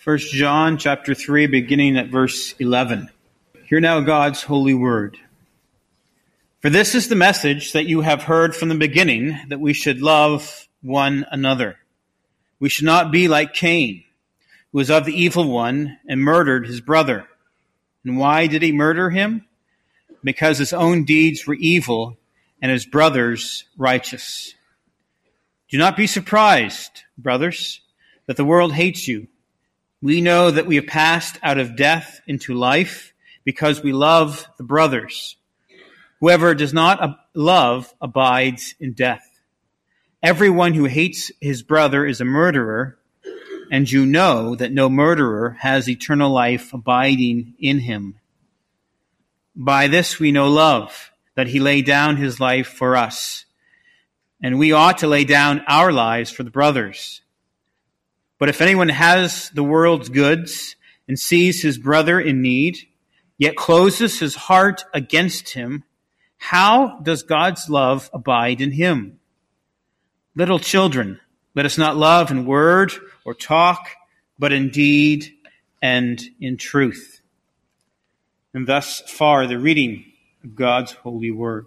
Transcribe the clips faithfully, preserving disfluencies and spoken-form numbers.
First John chapter three, beginning at verse eleven. Hear now God's holy word. For this is the message that you have heard from the beginning, that we should love one another. We should not be like Cain, who was of the evil one and murdered his brother. And why did he murder him? Because his own deeds were evil and his brother's righteous. Do not be surprised, brothers, that the world hates you. We know that we have passed out of death into life because we love the brothers. Whoever does not love abides in death. Everyone who hates his brother is a murderer, and you know that no murderer has eternal life abiding in him. By this we know love, that he laid down his life for us, and we ought to lay down our lives for the brothers. But if anyone has the world's goods and sees his brother in need, yet closes his heart against him, how does God's love abide in him? Little children, let us not love in word or talk, but in deed and in truth. And thus far the reading of God's holy word.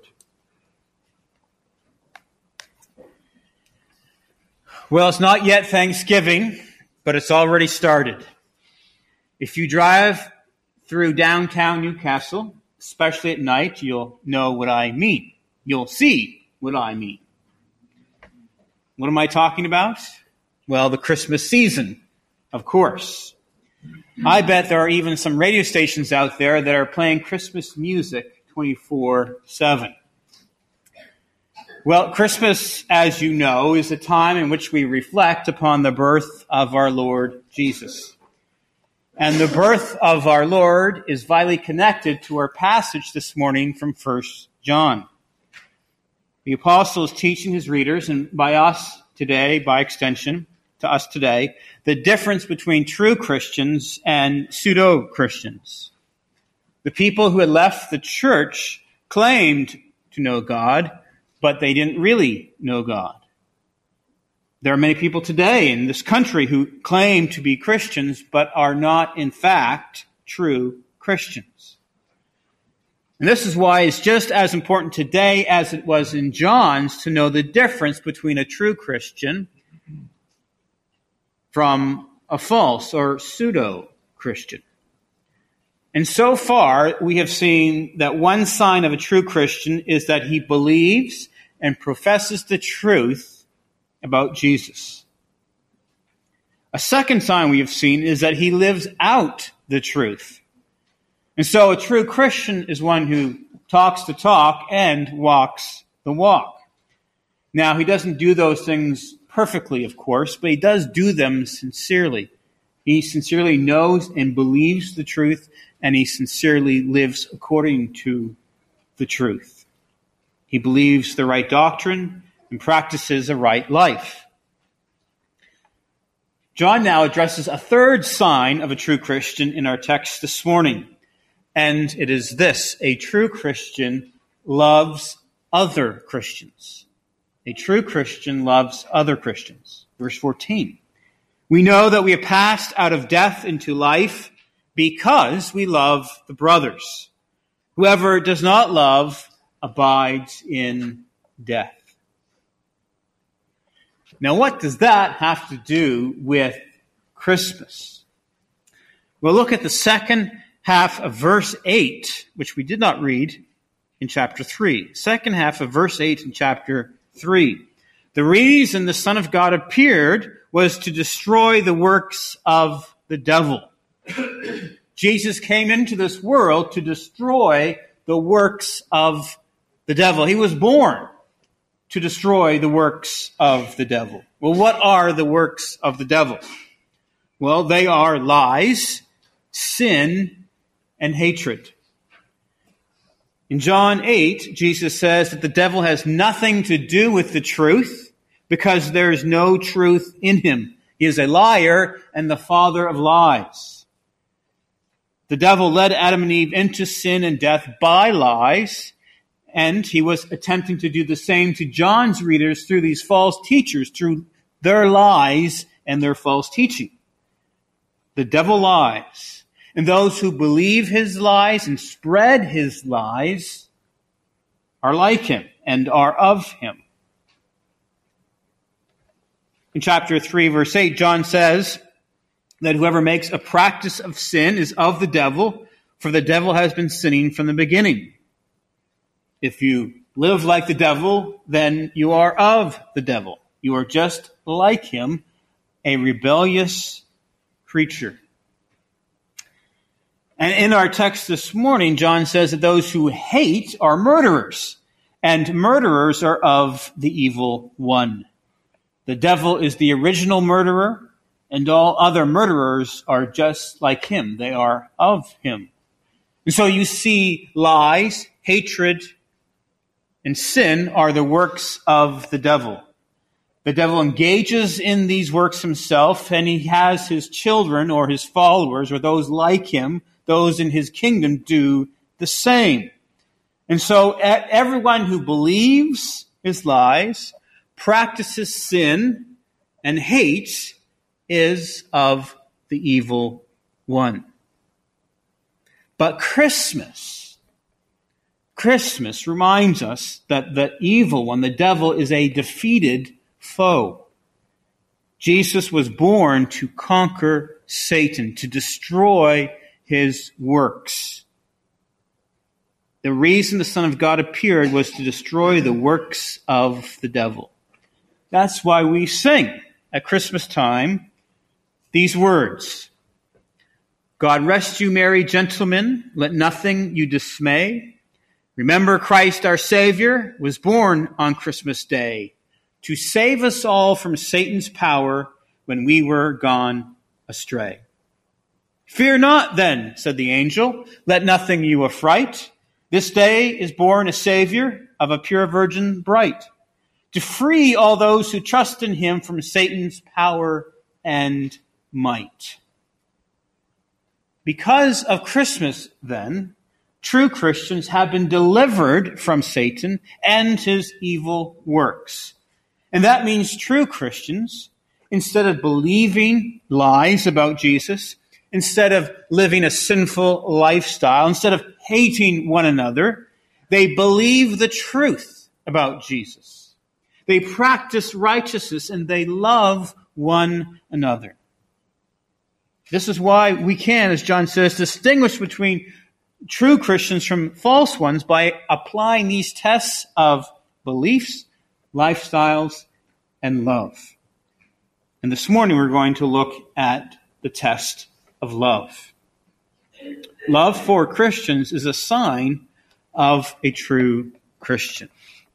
Well, it's not yet Thanksgiving, but it's already started. If you drive through downtown Newcastle, especially at night, you'll know what I mean. You'll see what I mean. What am I talking about? Well, the Christmas season, of course. I bet there are even some radio stations out there that are playing Christmas music twenty-four seven. Well, Christmas, as you know, is a time in which we reflect upon the birth of our Lord Jesus. And the birth of our Lord is vitally connected to our passage this morning from First John. The apostle is teaching his readers, and by us today, by extension, to us today, the difference between true Christians and pseudo-Christians. The people who had left the church claimed to know God, but they didn't really know God. There are many people today in this country who claim to be Christians, but are not, in fact, true Christians. And this is why it's just as important today as it was in John's to know the difference between a true Christian from a false or pseudo-Christian. And so far, we have seen that one sign of a true Christian is that he believes and professes the truth about Jesus. A second sign we have seen is that he lives out the truth. And so a true Christian is one who talks the talk and walks the walk. Now, he doesn't do those things perfectly, of course, but he does do them sincerely. He sincerely knows and believes the truth, and he sincerely lives according to the truth. He believes the right doctrine and practices a right life. John now addresses a third sign of a true Christian in our text this morning, and it is this: a true Christian loves other Christians. A true Christian loves other Christians. Verse fourteen. We know that we have passed out of death into life because we love the brothers. Whoever does not love abides in death. Now, what does that have to do with Christmas? Well, look at the second half of verse eight, which we did not read in chapter three. Second half of verse eight in chapter three. The reason the Son of God appeared was to destroy the works of the devil. Jesus came into this world to destroy the works of the devil. He was born to destroy the works of the devil. Well, what are the works of the devil? Well, they are lies, sin, and hatred. In John eight, Jesus says that the devil has nothing to do with the truth because there is no truth in him. He is a liar and the father of lies. The devil led Adam and Eve into sin and death by lies, and he was attempting to do the same to John's readers through these false teachers, through their lies and their false teaching. The devil lies. And those who believe his lies and spread his lies are like him and are of him. In chapter three, verse eight, John says that whoever makes a practice of sin is of the devil, for the devil has been sinning from the beginning. If you live like the devil, then you are of the devil. You are just like him, a rebellious creature. And in our text this morning, John says that those who hate are murderers, and murderers are of the evil one. The devil is the original murderer, and all other murderers are just like him. They are of him. And so you see lies, hatred, and sin are the works of the devil. The devil engages in these works himself, and he has his children or his followers or those like him, those in his kingdom, do the same. And so everyone who believes his lies, practices sin, and hates is of the evil one. But Christmas, Christmas reminds us that the evil one, the devil, is a defeated foe. Jesus was born to conquer Satan, to destroy his works. The reason the Son of God appeared was to destroy the works of the devil. That's why we sing at Christmas time these words. God rest you, merry gentlemen, let nothing you dismay. Remember Christ our Savior was born on Christmas Day to save us all from Satan's power when we were gone astray. Fear not then, said the angel, let nothing you affright. This day is born a Savior of a pure virgin bright, to free all those who trust in him from Satan's power and might. Because of Christmas, then, true Christians have been delivered from Satan and his evil works. And that means true Christians, instead of believing lies about Jesus, instead of living a sinful lifestyle, instead of hating one another, they believe the truth about Jesus. They practice righteousness and they love one another. This is why we can, as John says, distinguish between true Christians from false ones by applying these tests of beliefs, lifestyles, and love. And this morning we're going to look at the test of love. Love for Christians is a sign of a true Christian.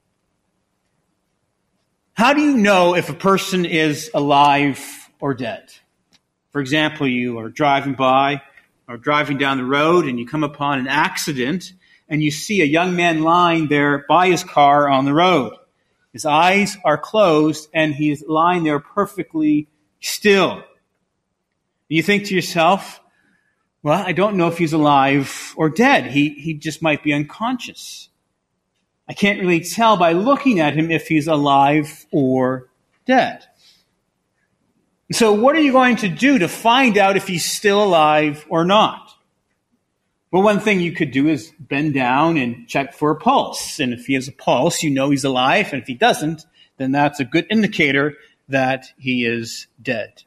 How do you know if a person is alive or dead? For example, you are driving by or driving down the road and you come upon an accident and you see a young man lying there by his car on the road. His eyes are closed and he is lying there perfectly still. You think to yourself, well, I don't know if he's alive or dead. He, he just might be unconscious. I can't really tell by looking at him if he's alive or dead. So what are you going to do to find out if he's still alive or not? Well, one thing you could do is bend down and check for a pulse. And if he has a pulse, you know he's alive. And if he doesn't, then that's a good indicator that he is dead.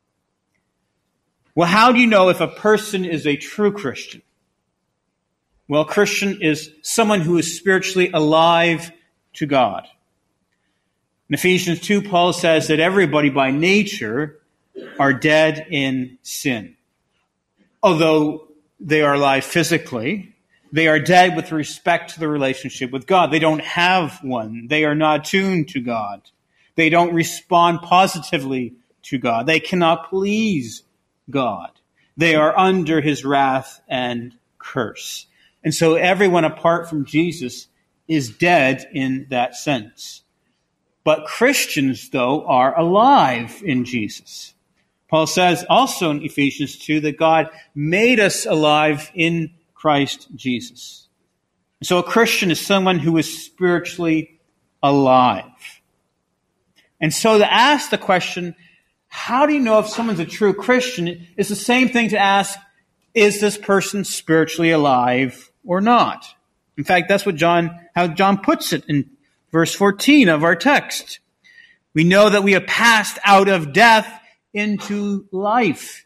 Well, how do you know if a person is a true Christian? Well, Christian is someone who is spiritually alive to God. In Ephesians two, Paul says that everybody by nature are dead in sin. Although they are alive physically, they are dead with respect to the relationship with God. They don't have one. They are not tuned to God. They don't respond positively to God. They cannot please God. They are under his wrath and curse. And so everyone apart from Jesus is dead in that sense. But Christians, though, are alive in Jesus. Paul says also in Ephesians two that God made us alive in Christ Jesus. So a Christian is someone who is spiritually alive. And so to ask the question, How do you know if someone's a true Christian? It's the same thing to ask, is this person spiritually alive or not? In fact, that's what John, how John puts it in verse fourteen of our text. We know that we have passed out of death into life.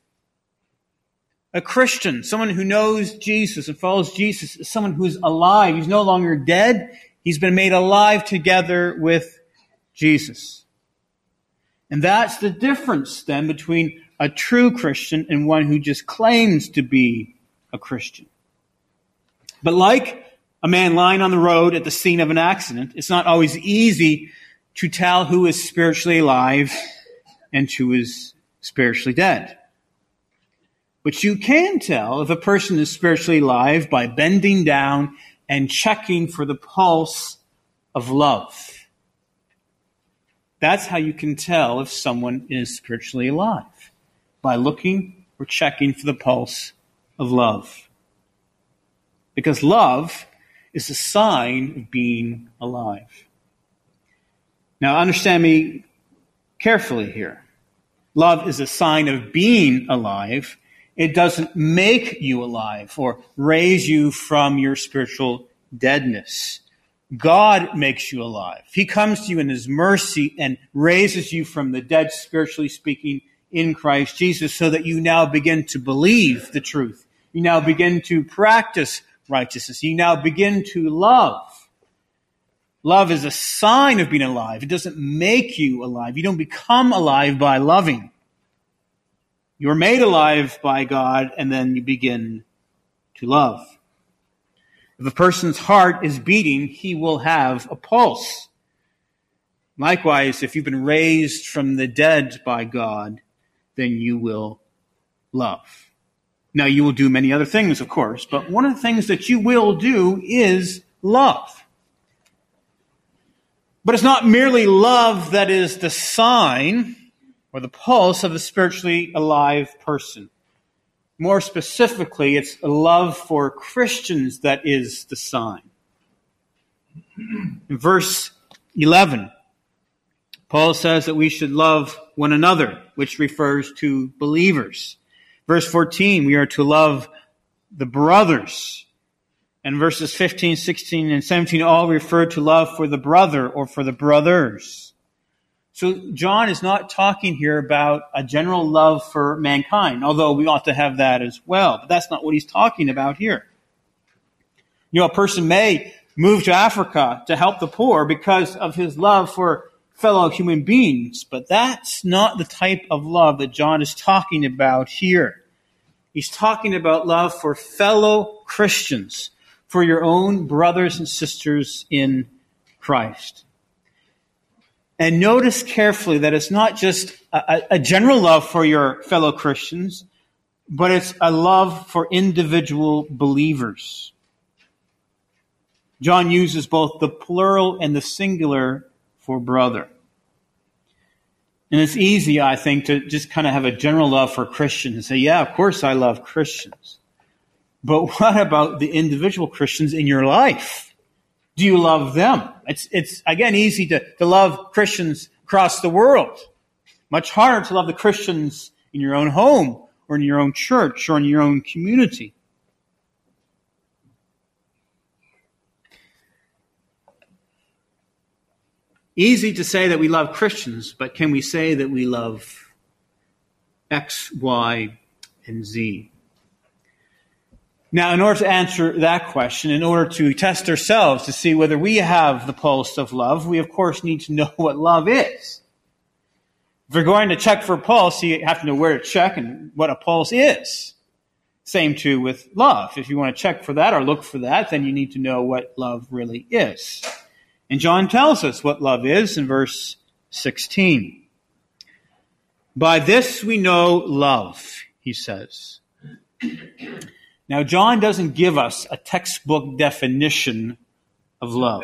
A Christian, someone who knows Jesus and follows Jesus, is someone who's alive. He's no longer dead. He's been made alive together with Jesus. And that's the difference then between a true Christian and one who just claims to be a Christian. But like a man lying on the road at the scene of an accident, it's not always easy to tell who is spiritually alive and who is spiritually dead. But you can tell if a person is spiritually alive by bending down and checking for the pulse of love. That's how you can tell if someone is spiritually alive, by looking or checking for the pulse of love. Because love is a sign of being alive. Now, understand me carefully here. Love is a sign of being alive. It doesn't make you alive or raise you from your spiritual deadness. God makes you alive. He comes to you in his mercy and raises you from the dead, spiritually speaking, in Christ Jesus, so that you now begin to believe the truth. You now begin to practice righteousness. You now begin to love. Love is a sign of being alive. It doesn't make you alive. You don't become alive by loving. You're made alive by God, and then you begin to love. If a person's heart is beating, he will have a pulse. Likewise, if you've been raised from the dead by God, then you will love. Now, you will do many other things, of course, but one of the things that you will do is love. But it's not merely love that is the sign or the pulse of a spiritually alive person. More specifically, it's a love for Christians that is the sign. In verse eleven, Paul says that we should love one another, which refers to believers. Verse fourteen, we are to love the brothers. And verses fifteen, sixteen, and seventeen all refer to love for the brother or for the brothers. So John is not talking here about a general love for mankind, although we ought to have that as well. But that's not what he's talking about here. You know, a person may move to Africa to help the poor because of his love for fellow human beings, but that's not the type of love that John is talking about here. He's talking about love for fellow Christians, for your own brothers and sisters in Christ. And notice carefully that it's not just a, a general love for your fellow Christians, but it's a love for individual believers. John uses both the plural and the singular for brother. And it's easy, I think, to just kind of have a general love for Christians and say, yeah, of course I love Christians. But what about the individual Christians in your life? Do you love them? It's, it's again, easy to, to love Christians across the world. Much harder to love the Christians in your own home or in your own church or in your own community. Easy to say that we love Christians, but can we say that we love X, Y, and Z? Now, in order to answer that question, in order to test ourselves to see whether we have the pulse of love, we of course need to know what love is. If we're going to check for a pulse, you have to know where to check and what a pulse is. Same too with love. If you want to check for that or look for that, then you need to know what love really is. And John tells us what love is in verse sixteen. By this we know love, he says. Now, John doesn't give us a textbook definition of love.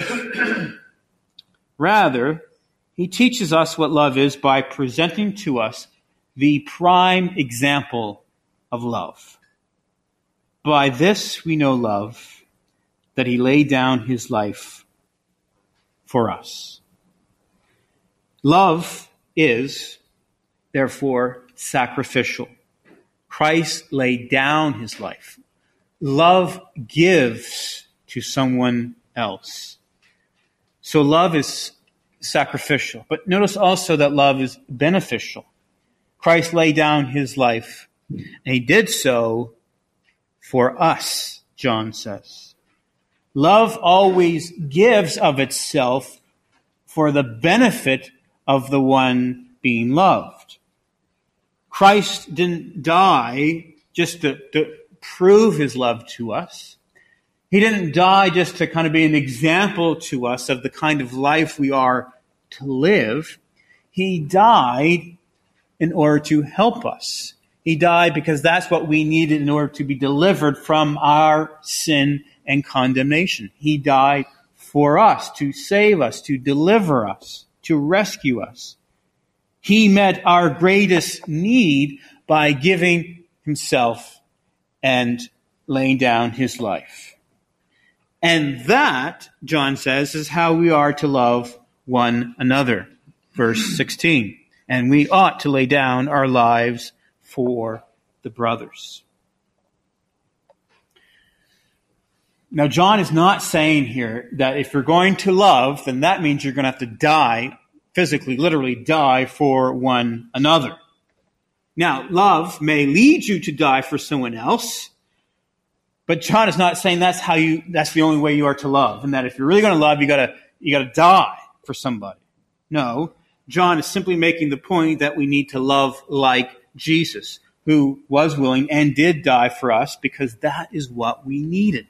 Rather, he teaches us what love is by presenting to us the prime example of love. By this we know love, that he laid down his life for us. Love is therefore sacrificial. Christ laid down his life. Love gives to someone else. So love is sacrificial. But notice also that love is beneficial. Christ laid down his life, and he did so for us, John says. Love always gives of itself for the benefit of the one being loved. Christ didn't die just to, to prove his love to us. He didn't die just to kind of be an example to us of the kind of life we are to live. He died in order to help us. He died because that's what we needed in order to be delivered from our sin and condemnation. He died for us, to save us, to deliver us, to rescue us. He met our greatest need by giving himself and laying down his life. And that, John says, is how we are to love one another. Verse sixteen. And we ought to lay down our lives for the brothers. Now, John is not saying here that if you're going to love, then that means you're going to have to die, physically, literally die for one another. Now, love may lead you to die for someone else, but John is not saying that's how you, that's the only way you are to love, and that if you're really going to love, you gotta, you gotta die for somebody. No, John is simply making the point that we need to love like Jesus, who was willing and did die for us because that is what we needed.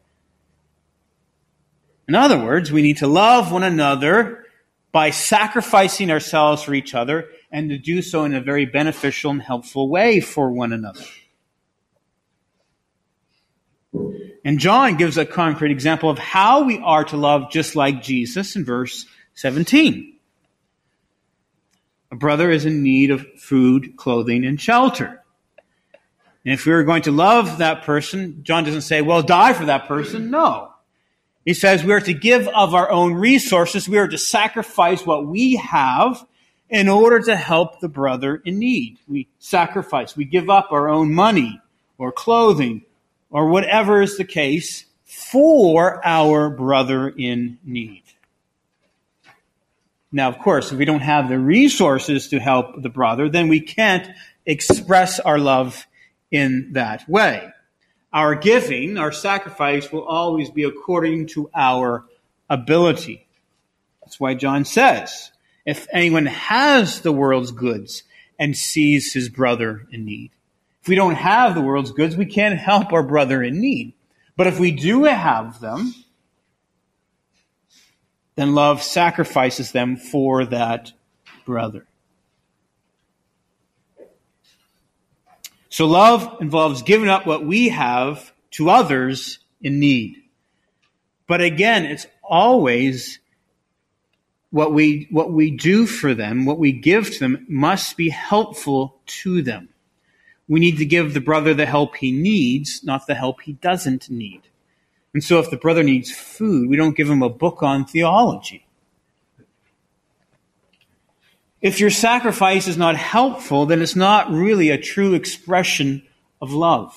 In other words, we need to love one another by sacrificing ourselves for each other and to do so in a very beneficial and helpful way for one another. And John gives a concrete example of how we are to love just like Jesus in verse seventeen. A brother is in need of food, clothing, and shelter. And if we are going to love that person, John doesn't say, well, die for that person. No. He says we are to give of our own resources. We are to sacrifice what we have in order to help the brother in need. We sacrifice. We give up our own money or clothing or whatever is the case for our brother in need. Now, of course, if we don't have the resources to help the brother, then we can't express our love in that way. Our giving, our sacrifice, will always be according to our ability. That's why John says, if anyone has the world's goods and sees his brother in need. If we don't have the world's goods, we can't help our brother in need. But if we do have them, then love sacrifices them for that brother. So love involves giving up what we have to others in need. But again, it's always what we, what we do for them, what we give to them, must be helpful to them. We need to give the brother the help he needs, not the help he doesn't need. And so if the brother needs food, we don't give him a book on theology. If your sacrifice is not helpful, then it's not really a true expression of love.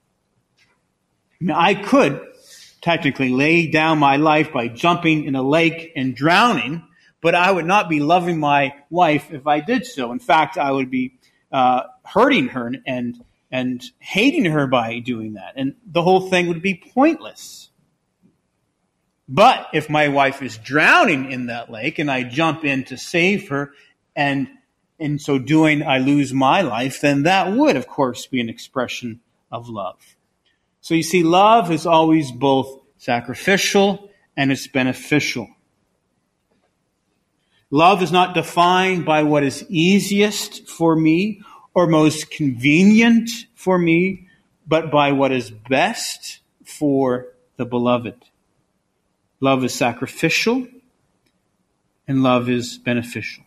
I mean, I could technically lay down my life by jumping in a lake and drowning, but I would not be loving my wife if I did so. In fact, I would be uh, hurting her and and hating her by doing that. And the whole thing would be pointless. But if my wife is drowning in that lake and I jump in to save her, and in so doing I lose my life, then that would, of course, be an expression of love. So you see, love is always both sacrificial and it's beneficial. Love is not defined by what is easiest for me or most convenient for me, but by what is best for the beloved. Love is sacrificial and love is beneficial.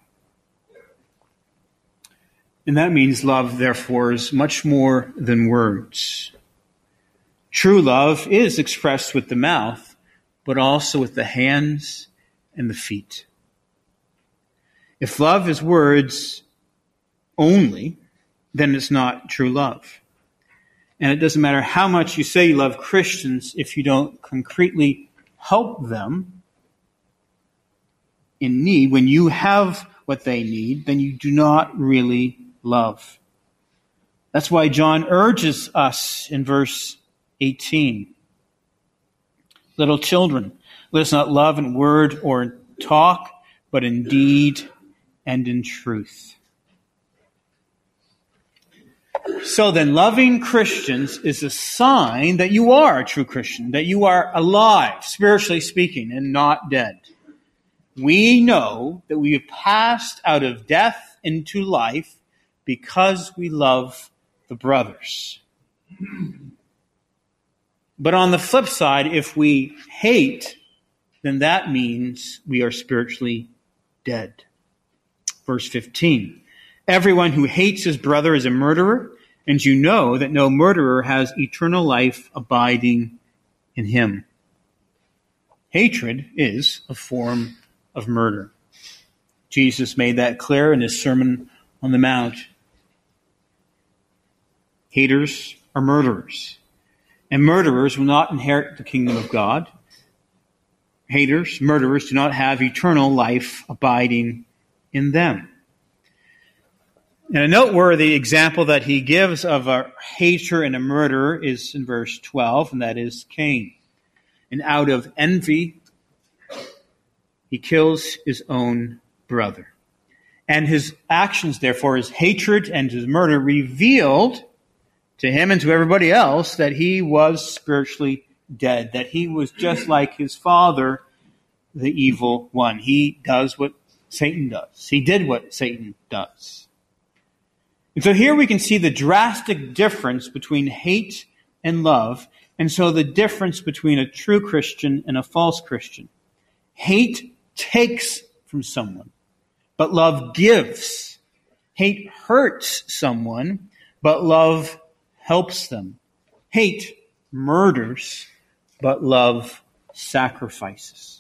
And that means love, therefore, is much more than words. True love is expressed with the mouth, but also with the hands and the feet. If love is words, only, then it's not true love. And it doesn't matter how much you say you love Christians if you don't concretely help them in need. When you have what they need, then you do not really love. That's why John urges us in verse eighteen. Little children, let us not love in word or in talk, but in deed and in truth. So then, loving Christians is a sign that you are a true Christian, that you are alive, spiritually speaking, and not dead. We know that we have passed out of death into life because we love the brothers. But on the flip side, if we hate, then that means we are spiritually dead. Verse fifteen, everyone who hates his brother is a murderer, and you know that no murderer has eternal life abiding in him. Hatred is a form of murder. Jesus made that clear in his Sermon on the Mount. Haters are murderers, and murderers will not inherit the kingdom of God. Haters, murderers, do not have eternal life abiding in them. And a noteworthy example that he gives of a hater and a murderer is in verse twelve, and that is Cain. And out of envy, he kills his own brother. And his actions, therefore, his hatred and his murder revealed to him and to everybody else that he was spiritually dead, that he was just like his father, the evil one. He does what Satan does. He did what Satan does. And so here we can see the drastic difference between hate and love, and so the difference between a true Christian and a false Christian. Hate takes from someone, but love gives. Hate hurts someone, but love helps them. Hate murders, but love sacrifices.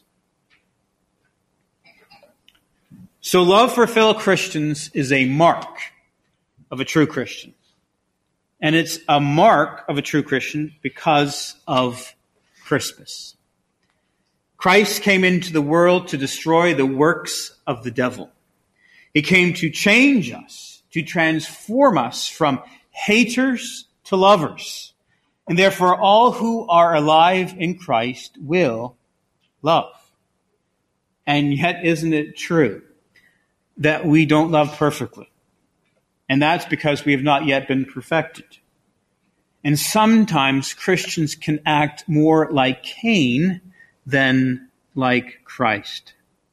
So love for fellow Christians is a mark of a true Christian. And it's a mark of a true Christian because of Christmas. Christ came into the world to destroy the works of the devil. He came to change us, to transform us from haters to lovers. And therefore, all who are alive in Christ will love. And yet, isn't it true that we don't love perfectly? And that's because we have not yet been perfected. And sometimes Christians can act more like Cain than like Christ.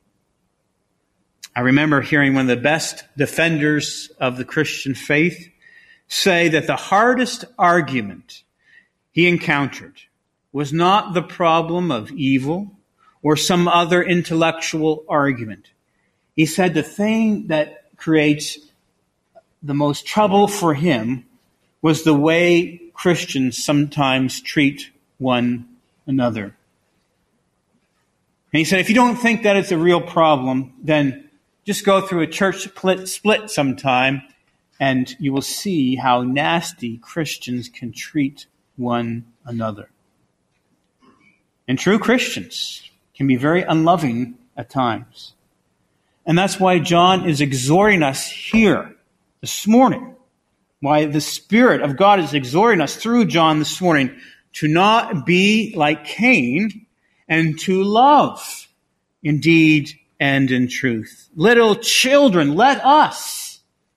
I remember hearing one of the best defenders of the Christian faith say that the hardest argument he encountered was not the problem of evil or some other intellectual argument. He said the thing that creates the most trouble for him was the way Christians sometimes treat one another. And he said, if you don't think that it's a real problem, then just go through a church split, split sometime, and you will see how nasty Christians can treat one another. And true Christians can be very unloving at times. And that's why John is exhorting us here this morning, why the Spirit of God is exhorting us through John this morning to not be like Cain and to love in deed and in truth. Little children, let us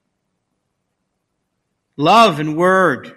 love in word,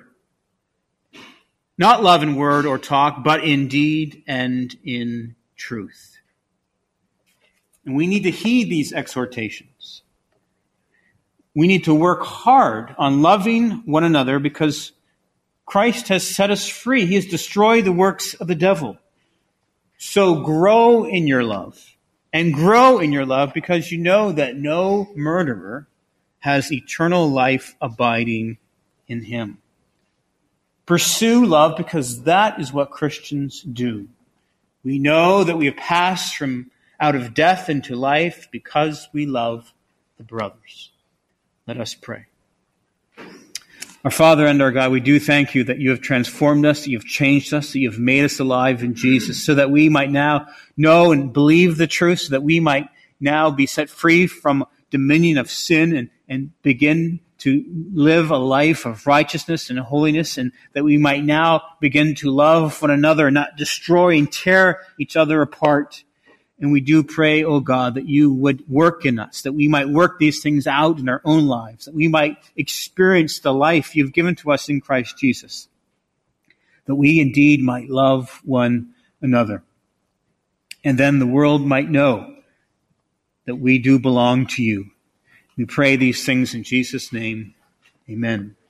not love in word or talk, but in deed and in truth. And we need to heed these exhortations. We need to work hard on loving one another because Christ has set us free. He has destroyed the works of the devil. So grow in your love, and grow in your love because you know that no murderer has eternal life abiding in him. Pursue love because that is what Christians do. We know that we have passed from out of death into life because we love the brothers. Let us pray. Our Father and our God, we do thank you that you have transformed us, that you have changed us, that you have made us alive in Jesus, so that we might now know and believe the truth, so that we might now be set free from dominion of sin and, and begin to live a life of righteousness and holiness, and that we might now begin to love one another, not destroy and tear each other apart. And we do pray, O God, that you would work in us, that we might work these things out in our own lives, that we might experience the life you've given to us in Christ Jesus, that we indeed might love one another. And then the world might know that we do belong to you. We pray these things in Jesus' name. Amen.